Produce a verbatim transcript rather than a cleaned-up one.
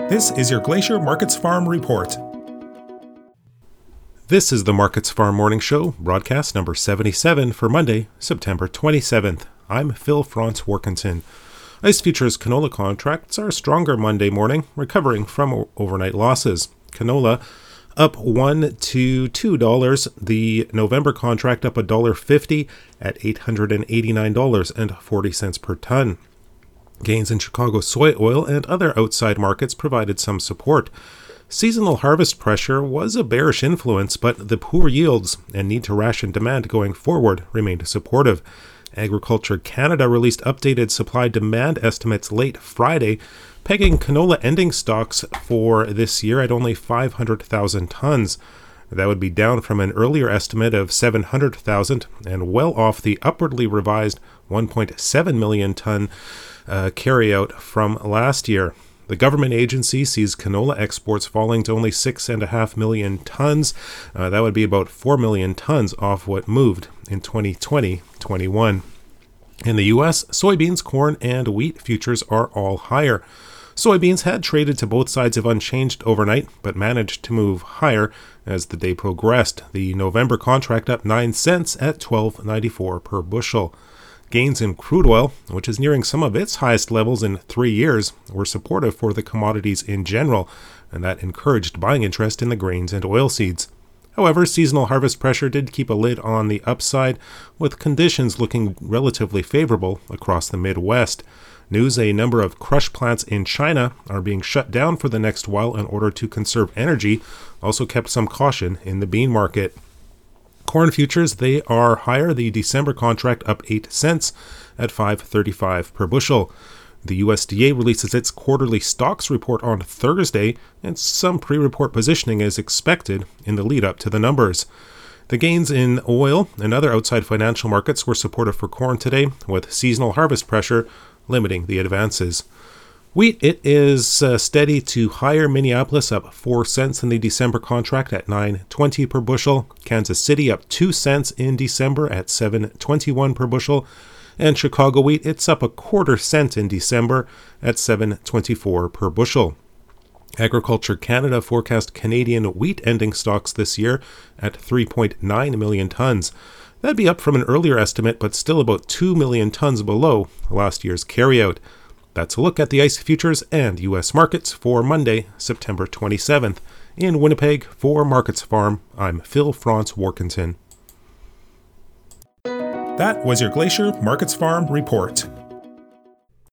This is your Glacier Markets Farm Report. This is the Markets Farm Morning Show, broadcast number seventy-seven for Monday, September twenty-seventh. I'm Phil Franz Warkentin. ICE Futures canola contracts are stronger Monday morning, recovering from overnight losses. Canola up one to two dollars. The November contract up one dollar fifty at eight hundred eighty-nine dollars and forty cents per ton. Gains in Chicago soy oil and other outside markets provided some support. Seasonal harvest pressure was a bearish influence, but the poor yields and need to ration demand going forward remained supportive. Agriculture Canada released updated supply-demand estimates late Friday, pegging canola ending stocks for this year at only five hundred thousand tons. That would be down from an earlier estimate of seven hundred thousand and well off the upwardly revised one point seven million ton uh, carryout from last year. The government agency sees canola exports falling to only six point five million tons. Uh, that would be about four million tons off what moved in twenty twenty twenty-one. In the U S, soybeans, corn, and wheat futures are all higher. Soybeans had traded to both sides of unchanged overnight, but managed to move higher as the day progressed. The November contract up nine cents at twelve ninety-four per bushel. Gains in crude oil, which is nearing some of its highest levels in three years, were supportive for the commodities in general, and that encouraged buying interest in the grains and oilseeds. However, seasonal harvest pressure did keep a lid on the upside, with conditions looking relatively favorable across the Midwest. News a number of crush plants in China are being shut down for the next while in order to conserve energy also kept some caution in the bean market. Corn futures, they are higher. The December contract up eight cents at five thirty-five per bushel. The U S D A releases its quarterly stocks report on Thursday, and some pre-report positioning is expected in the lead-up to the numbers. The gains in oil and other outside financial markets were supportive for corn today, with seasonal harvest pressure limiting the advances. Wheat, it is uh, steady to higher. Minneapolis up four cents in the December contract at nine twenty per bushel. Kansas City up two cents in December at seven twenty-one per bushel. And Chicago wheat, it's up a quarter cent in December at seven twenty-four per bushel. Agriculture Canada forecast Canadian wheat ending stocks this year at three point nine million tons. That'd be up from an earlier estimate, but still about two million tons below last year's carryout. That's a look at the ICE futures and U S markets for Monday, September twenty-seventh. In Winnipeg, for Markets Farm, I'm Phil Franz Warkentin. That was your Glacier Markets Farm Report.